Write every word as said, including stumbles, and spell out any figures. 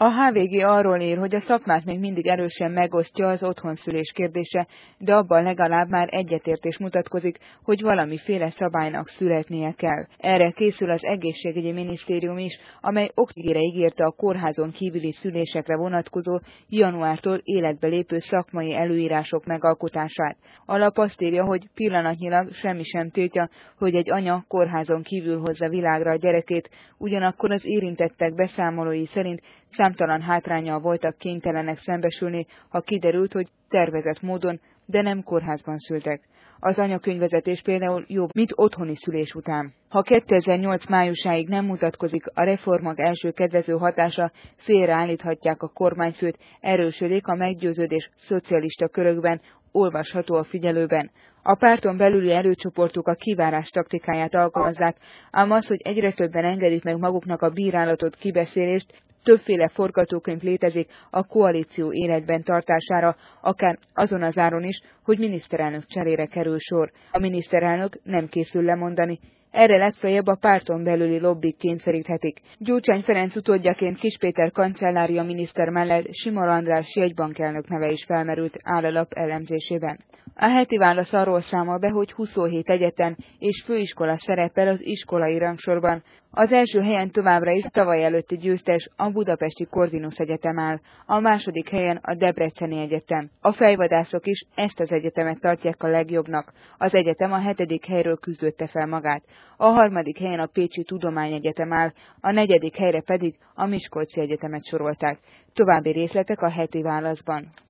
A há vé gé arról ír, hogy a szakmát még mindig erősen megosztja az otthonszülés kérdése, de abban legalább már egyetértés mutatkozik, hogy valamiféle szabálynak születnie kell. Erre készül az Egészségügyi Minisztérium is, amely októberre ígérte a kórházon kívüli szülésekre vonatkozó januártól életbe lépő szakmai előírások megalkotását. A lap azt írja, hogy pillanatnyilag semmi sem tiltja, hogy egy anya kórházon kívül hozza világra a gyerekét, ugyanakkor az érintettek beszámolói szerint számtalan hátránnyal voltak kénytelenek szembesülni, ha kiderült, hogy tervezett módon, de nem kórházban szültek. Az anyakönyvvezetés például jobb, mint otthoni szülés után. Ha kétezer-nyolc májusáig nem mutatkozik a reformok első kedvező hatása, félreállíthatják a kormányfőt, erősödik a meggyőződés szocialista körökben, olvasható a Figyelőben. A párton belüli erőcsoportok a kivárás taktikáját alkalmazzák, ám az, hogy egyre többen engedik meg maguknak a bírálatot, kibeszélést, többféle forgatókönyv létezik a koalíció életben tartására, akár azon az áron is, hogy miniszterelnök cserére kerül sor. A miniszterelnök nem készül lemondani. Erre legfeljebb a párton belüli lobbik kényszeríthetik. Gyurcsány Ferenc utódjaként Kiss Péter kancellária miniszter mellett Simor András jegybankelnök neve is felmerült, áll a lap elemzésében. A Heti Válasz arról számol be, hogy huszonhét egyetem és főiskola szerepel az iskolai rangsorban. Az első helyen továbbra is tavaly előtti győztes a Budapesti Corvinus Egyetem áll, a második helyen a Debreceni Egyetem. A fejvadászok is ezt az egyetemet tartják a legjobbnak. Az egyetem a hetedik helyről küzdötte fel magát. A harmadik helyen a Pécsi Tudományegyetem áll, a negyedik helyre pedig a Miskolci Egyetemet sorolták. További részletek a Heti Válaszban.